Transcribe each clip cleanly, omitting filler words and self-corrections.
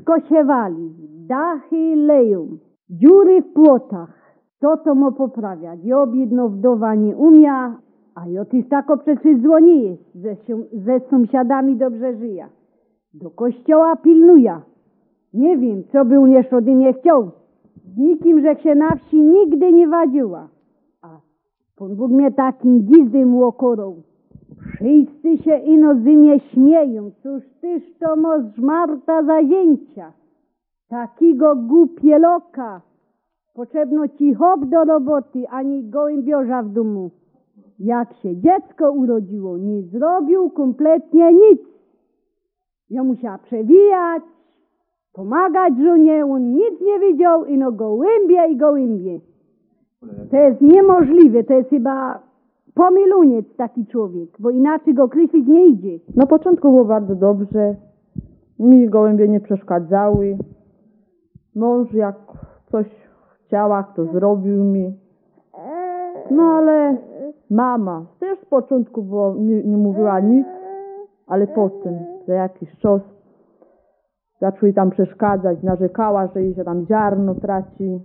Wszystko się wali, dachy leją, dziury w płotach. Co to ma poprawiać? Jo biedno wdowa nie umia, a jo tyż tako przecież dzwoni jest, ze sąsiadami dobrze żyje. Do kościoła pilnuje. Nie wiem, co by on jeszcze ode mnie chciał. Z nikim, że się na wsi nigdy nie wadziła. A Pan Bóg mnie takim gizdym łokorą. Wszyscy się ino z mnie śmieją. Cóż tyż to mo żmarta zazięcia. Takiego głupieloka. Potrzebno ci hop do roboty, ani gołębiorza w domu. Jak się dziecko urodziło, nie zrobił kompletnie nic. Ja musiała przewijać, pomagać żonie, on nic nie widział, ino gołębie i gołębie. To jest niemożliwe, to jest chyba pomyluniec taki człowiek, bo inaczej go określić nie idzie. Na początku było bardzo dobrze, mi gołębie nie przeszkadzały. Mąż jak coś chciała, to zrobił mi. No ale mama też z początku nie mówiła nic, ale potem za jakiś czas zaczęli tam przeszkadzać, narzekała, że jej się tam ziarno traci,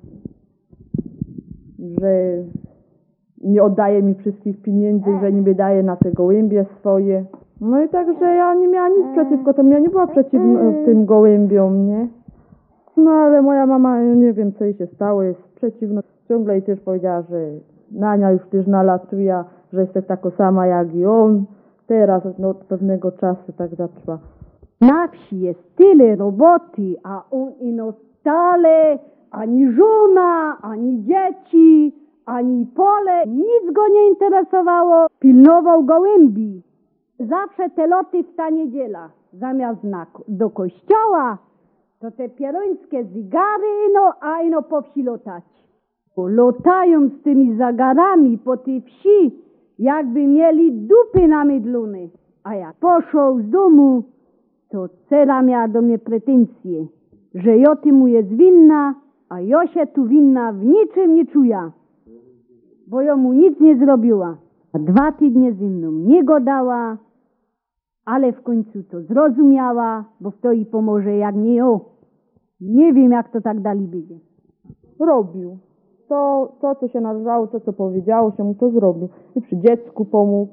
że nie oddaje mi wszystkich pieniędzy, że niby daje na te gołębie swoje. No i także ja nie miała nic przeciwko temu, ja nie była przeciwna tym gołębiom, nie? No ale moja mama, nie wiem co jej się stało, jest przeciwna. Ciągle jej też powiedziała, że Nania już też nalatuje, że jestem taka sama jak i on. Teraz od pewnego czasu tak zaczęła. Na wsi jest tyle roboty, a on ino stale, ani żona, ani dzieci, ani pole, nic go nie interesowało. Pilnował gołębi. Zawsze te loty w ta niedziela, zamiast do kościoła, to te pierońskie zygary a ino po wsi lotać. Bo lotają z tymi zagarami po tej wsi, jakby mieli dupy namydlone. A jak poszł z domu, to cera miała do mnie pretensje, że ja mu jest winna, a ja się tu winna w niczym nie czuję. Bo ja mu nic nie zrobiła. A 2 tygodnie ze mną nie gadała, ale w końcu to zrozumiała, bo kto jej pomoże jak nie ja. Nie wiem, jak to tak dalej będzie. Robił. To, co się należało, to, co powiedziało się mu, to zrobił. I przy dziecku pomógł.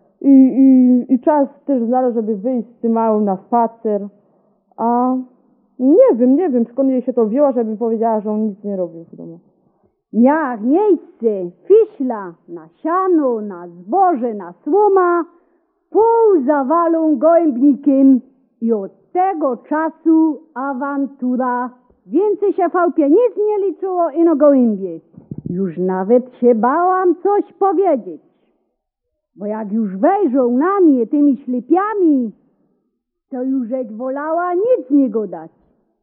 I czas też znalazł, żeby wyjść z tym małym na spacer. A nie wiem, skąd jej się to wzięło, żeby powiedziała, że on nic nie robił w domu. Miała miejsce fiśla na siano, na zboże, na słoma, pół zawalą gołębnikiem i od tego czasu awantura. Więcej się w chałupie nic nie liczyło ino gołębie. Już nawet się bałam coś powiedzieć. Bo jak już wejrzą na mnie tymi ślepiami, to już jak wolała nic nie gadać.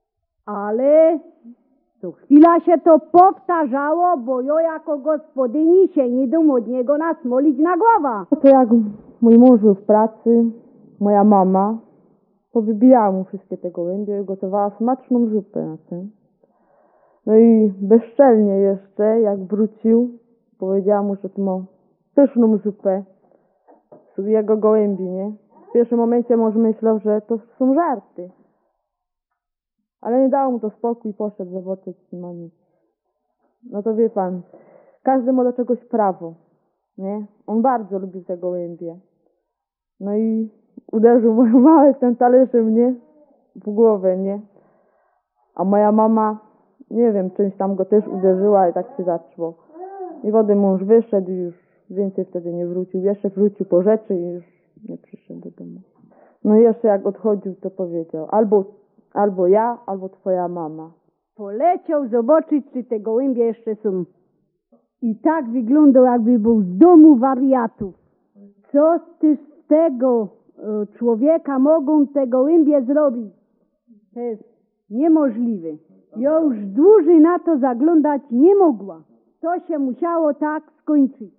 Ale co chwila się to powtarzało, bo ja jako gospodyni się nie dam od niego nasmolić na głowę. To jak mój mąż był w pracy, moja mama powybijała mu wszystkie te gołębie i gotowała smaczną zupę na tym. No i bezczelnie jeszcze, jak wrócił, powiedziała mu, że tu ma pyszną zupę z jego gołębi, nie? W pierwszym momencie może myślał, że to są żarty. Ale nie dało mu to spokój, poszedł zobaczyć, czy ma nic. No to wie pan, każdy ma do czegoś prawo, nie? On bardzo lubił te gołębie. No i uderzył moją mamę tym talerzem, nie? W głowę, nie? A moja mama, nie wiem, czymś tam go też uderzyła i tak się zaczęło. I wtedy mąż wyszedł i już więcej wtedy nie wrócił. Jeszcze wrócił po rzeczy i już nie przyszedł do domu. No i jeszcze jak odchodził, to powiedział, albo ja, albo twoja mama. Poleciał zobaczyć, czy te gołębie jeszcze są. I tak wyglądał, jakby był z domu wariatów. Co ty z tego człowieka mogą te gołębie zrobić? To jest niemożliwe. Ja już dłużej na to zaglądać nie mogła. To się musiało tak skończyć.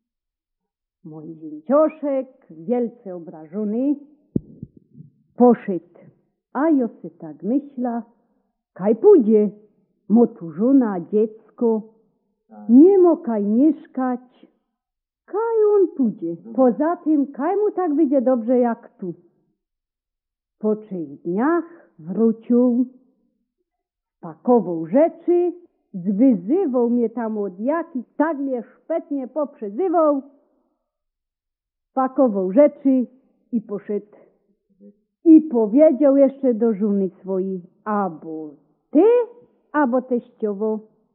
Mój dzięcioszek, wielce obrażony, poszedł. A ja se tak myśla, kaj pójdzie, mo tu żona, dziecko, nie mo kaj mieszkać, kaj on pójdzie. Poza tym, kaj mu tak będzie dobrze jak tu. Po 3 dniach wrócił pakował rzeczy, zwyzywał mnie tam od jakich, tak mnie szpetnie poprzezywał, pakował rzeczy i poszedł. I powiedział jeszcze do żony swojej, albo ty, albo teściowo.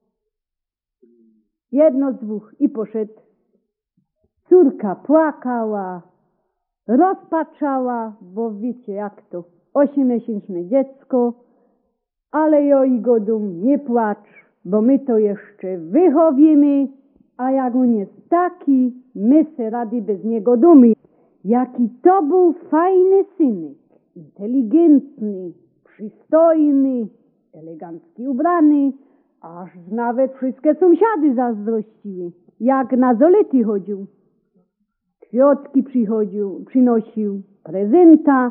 Jedno z dwóch. I poszedł. Córka płakała, rozpaczała, bo wiecie jak to, 8-miesięczne dziecko, ale jo i godum, nie płacz, bo my to jeszcze wychowimy, a jak on jest taki, my se rady bez niego dumy. Jaki to był fajny synek, inteligentny, przystojny, elegancki ubrany, aż nawet wszystkie sąsiady zazdrościły. Jak na zolety chodził, kwiatki przynosił, prezenta,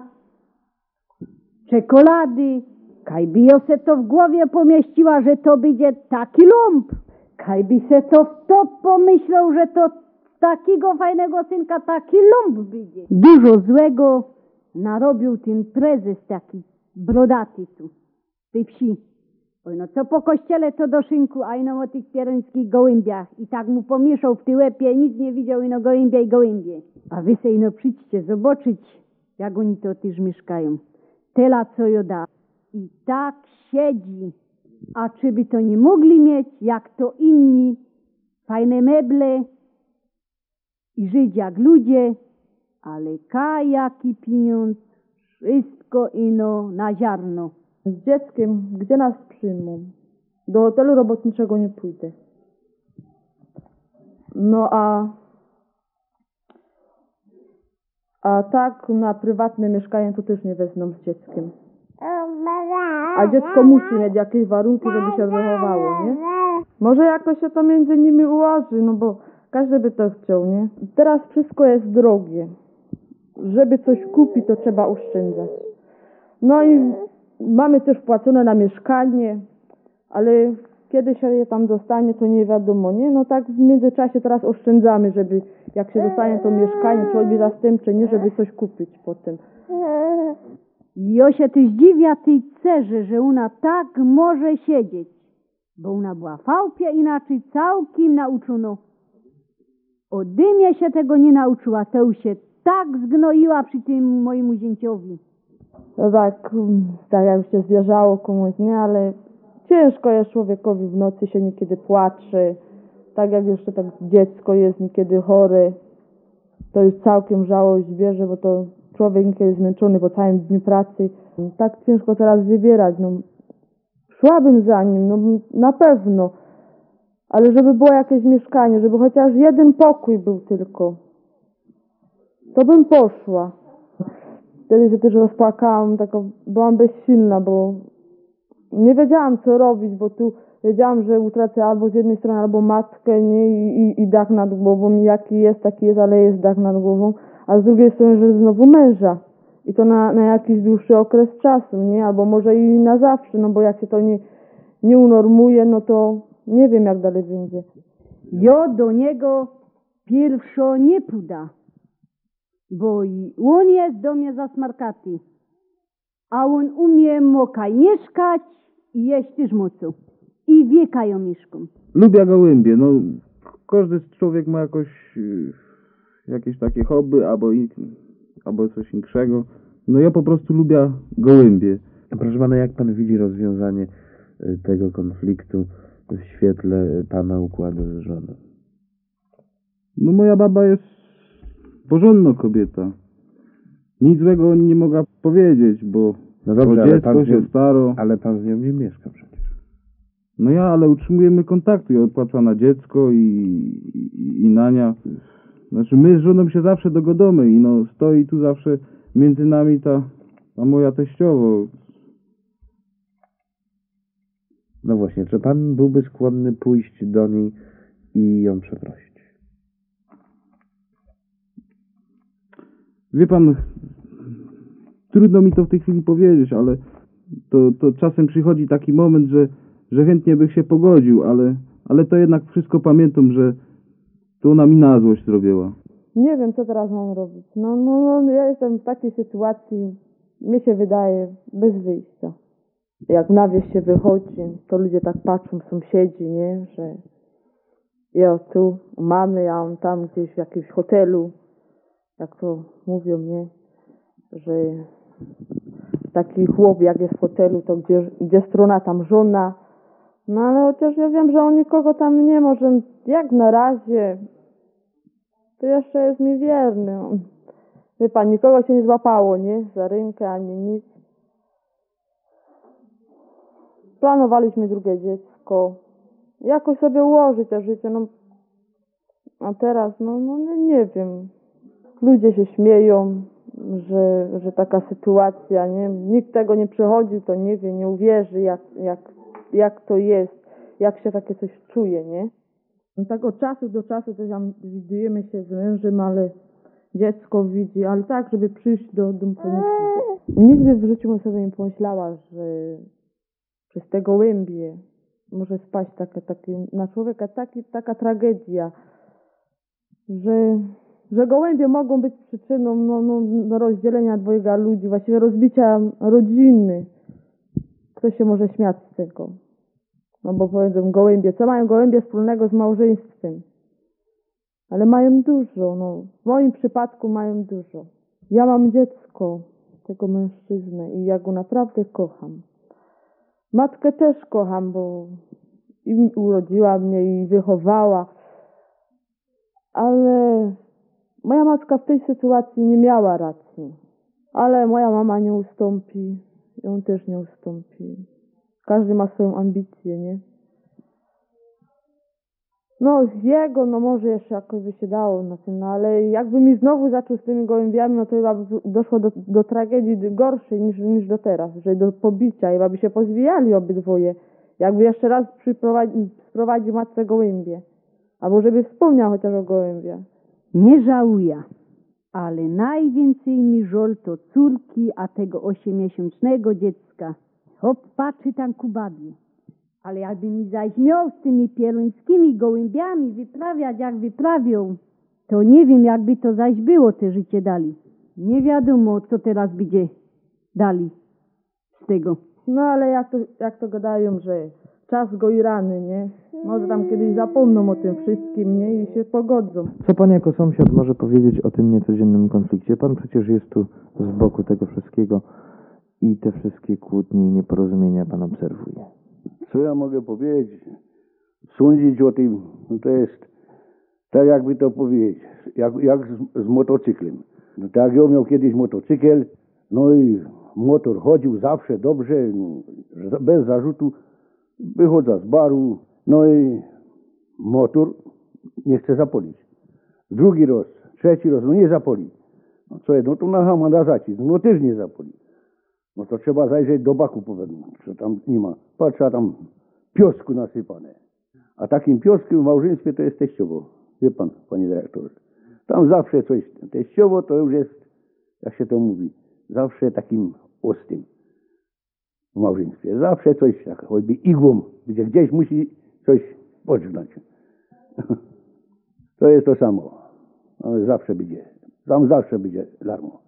czekolady. Kajby jo se to w głowie pomieściła, że to będzie taki lump. Kajby se to w to pomyślał, że to z takiego fajnego synka taki lump będzie. Dużo złego narobił ten prezes taki brodaty tu, w tej wsi. Oj, no co po kościele to do szynku, a ino o tych pierońskich gołębiach. I tak mu pomieszał w tej łepie, nic nie widział, ino gołębie i gołębie. A wy se ino przyjdźcie zobaczyć, jak oni to też mieszkają. Tela co joda. I tak siedzi. A czy by to nie mogli mieć, jak to inni, fajne meble i żyć jak ludzie, ale jaki pieniądz, wszystko ino na ziarno. Z dzieckiem, gdzie nas przyjmą? Do hotelu robotniczego nie pójdę. No a tak na prywatne mieszkanie to też nie wezmą z dzieckiem. A dziecko musi mieć jakieś warunki, żeby się wychowało, nie? Może jakoś się to między nimi ułoży, no bo każdy by to chciał, nie? Teraz wszystko jest drogie. Żeby coś kupić, to trzeba oszczędzać. No i mamy też wpłacone na mieszkanie, ale kiedy się je tam dostanie, to nie wiadomo, nie? No tak w międzyczasie teraz oszczędzamy, żeby jak się dostanie to mieszkanie, czy choćby zastępcze, nie? Żeby coś kupić potem. Jo się też dziwia tej cerze, że ona tak może siedzieć, bo ona była fałpia inaczej całkiem nauczono. Ode mnie się tego nie nauczyła, to już się tak zgnoiła przy tym mojemu zięciowi. No tak jak się zwierzało komuś, nie? Ale ciężko jest człowiekowi w nocy, się niekiedy płacze. Tak jak jeszcze tak dziecko jest niekiedy chory, to już całkiem żałość bierze, bo to człowiek niekiedy zmęczony po całym dniu pracy. Tak ciężko teraz wybierać, no. Szłabym za nim, no na pewno. Ale żeby było jakieś mieszkanie, żeby chociaż jeden pokój był tylko, to bym poszła. Wtedy się też rozpłakałam, taka byłam bezsilna, bo nie wiedziałam co robić, bo tu wiedziałam, że utracę albo z jednej strony, albo matkę, nie, i dach nad głową, jaki jest, taki jest, ale jest dach nad głową, a z drugiej strony, że znowu męża. I to na jakiś dłuższy okres czasu, nie? Albo może i na zawsze, no bo jak się to nie unormuje, no to nie wiem jak dalej będzie. Jo do niego pierwszo nie puda, bo i on jest do mnie zasmarkaty, a on umie mokaj mieszkać i jeść też mocą. I wiekają mieszką. Lubię gołębie, no każdy człowiek ma jakieś takie hobby albo coś większego. No ja po prostu lubię gołębie. Proszę pana, jak pan widzi rozwiązanie tego konfliktu w świetle pana układu z żoną? No moja baba jest porządna kobieta. Nic złego nie mogła powiedzieć, bo No dobrze, dziecko się staro. Ale pan z nią nie mieszka przecież. No ja, ale utrzymujemy kontakty. Ja odpłacam na dziecko i Nania. Znaczy my z żoną się zawsze dogodamy i no stoi tu zawsze między nami ta moja teściowo. No właśnie, czy pan byłby skłonny pójść do niej i ją przeprosić? Wie pan, trudno mi to w tej chwili powiedzieć, ale to czasem przychodzi taki moment, że chętnie bych się pogodził, ale to jednak wszystko pamiętam, że to ona mi na złość zrobiła. Nie wiem, co teraz mam robić. No, ja jestem w takiej sytuacji, mnie się wydaje, bez wyjścia. Jak na wieś się wychodzi, to ludzie tak patrzą, sąsiedzi, nie, że ja tu u mamy, a on tam gdzieś w jakimś hotelu, jak to mówią, nie, że taki chłop jak jest w hotelu, to gdzie strona, tam żona. No ale chociaż ja wiem, że on nikogo tam nie może, jak na razie, to jeszcze jest mi wierny. Wie pan, nikogo się nie złapało, nie, za rękę ani nic. Planowaliśmy drugie dziecko, jakoś sobie ułożyć to życie, no a teraz, no nie wiem. Ludzie się śmieją, że taka sytuacja, nie? Nikt tego nie przechodził, to nie wie, nie uwierzy, jak to jest, jak się takie coś czuje, nie? No tak od czasu do czasu też tam widujemy się z mężem, ale dziecko widzi, ale tak, żeby przyjść do domu, to nie przyjdzie. Nigdy w życiu bym sobie nie pomyślała, że przez te gołębie może spaść na człowieka taka tragedia, że gołębie mogą być przyczyną no rozdzielenia dwojga ludzi, właściwie rozbicia rodziny. Kto się może śmiać z tego? No bo powiedzą gołębie, co mają gołębie wspólnego z małżeństwem? Ale mają dużo, no. W moim przypadku mają dużo. Ja mam dziecko, tego mężczyznę i ja go naprawdę kocham. Matkę też kocham, bo i urodziła mnie i wychowała. Ale moja matka w tej sytuacji nie miała racji. Ale moja mama nie ustąpi, ją też nie ustąpi. Każdy ma swoją ambicję, nie? No jego, no może jeszcze jakoś by się dało na tym, no ale jakby mi znowu zaczął z tymi gołębiami, no to chyba by doszło do tragedii gorszej niż do teraz, że do pobicia, chyba by się pozwijali obydwoje. Jakby jeszcze raz sprowadził matce gołębie. Albo żeby wspomniał chociaż o gołębiach. Nie żałuję, ale najwięcej mi żal to córki, a tego 8-miesięcznego dziecka. Hop patrzy tam ku babie. Ale jakby mi zaś miał z tymi pieruńskimi gołębiami wyprawiać jak wyprawią, to nie wiem jakby to zaś było te życie dali. Nie wiadomo co teraz będzie dali z tego. No ale jak to gadają, że czas goi rany, nie? Może tam kiedyś zapomną o tym wszystkim, nie? I się pogodzą. Co pan jako sąsiad może powiedzieć o tym niecodziennym konflikcie? Pan przecież jest tu z boku tego wszystkiego i te wszystkie kłótnie i nieporozumienia pan obserwuje. Co ja mogę powiedzieć? Sądzić o tym, no to jest tak jakby to powiedzieć, jak z motocyklem. No tak ja miał kiedyś motocykl, no i motor chodził zawsze dobrze, no, bez zarzutu. Wychodzę z baru, no i motor nie chce zapolić. Drugi raz, trzeci raz, no nie zapoli. No co jest, no to na hamada zacisk, no też nie zapoli. No to trzeba zajrzeć do baku, powiedzmy, co tam nie ma. Patrz, a tam piosku nasypane. A takim pioskiem w małżeństwie to jest teściowo. Wie pan, panie dyrektorze. Tam zawsze coś, teściowo to już jest, jak się to mówi, zawsze takim ostrym w małżeństwie. Zawsze coś, tak choćby igłą, gdzie gdzieś musi coś podżnąć. To jest to samo. Ale zawsze będzie, tam zawsze będzie larmo.